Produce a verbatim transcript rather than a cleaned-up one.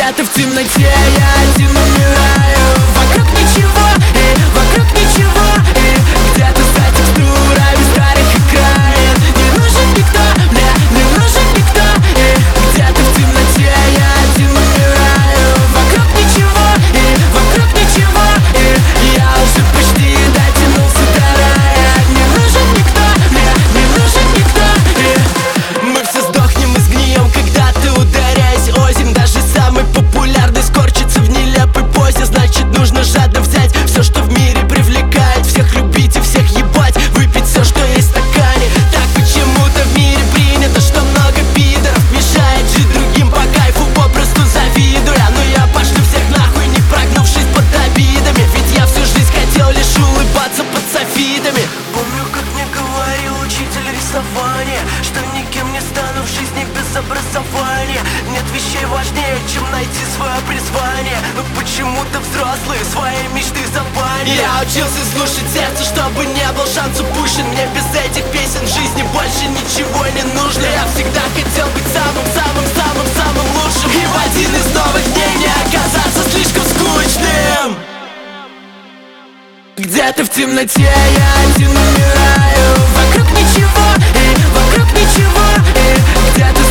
Где-то в темноте я один умираю. Вокруг ничего, и вокруг ничего, и где-то за текстурами старых экранов. Не нужен никто, мне не нужен никто, и где-то в темноте я один умираю. Вокруг ничего, и вокруг ничего, и я уже почти дотянулся до рая. Не нужен никто, мне не нужен никто, и мы все сдохнем и сгнием, когда ты ударяясь озимь. Даже самый популярный скорчится в нелепой позе. Значит, нужно жадно взять все, что в мире привлекает. Всех любить и всех ебать, выпить все, что есть в стакане. Так почему-то в мире принято, что много пидоров мешает жить другим по кайфу, попросту завидуя. Но я пошлю всех нахуй, не прогнувшись под обидами. Ведь я всю жизнь хотел лишь улыбаться под софитами. Помню, как мне говорил учитель рисования, что никем не стану в жизни без образования. Нет вещей важнее, чем найти свое призвание. Но почему-то взрослые свои мечты забанили. Я учился слушать сердце, чтобы не был шанс упущен. Мне без этих песен в жизни больше ничего не нужно. Я всегда хотел быть самым-самым-самым-самым лучшим, и в один из новых дней не оказаться слишком скучным. Где-то в темноте я один умираю. Вокруг ничего, и вокруг ничего, и где-то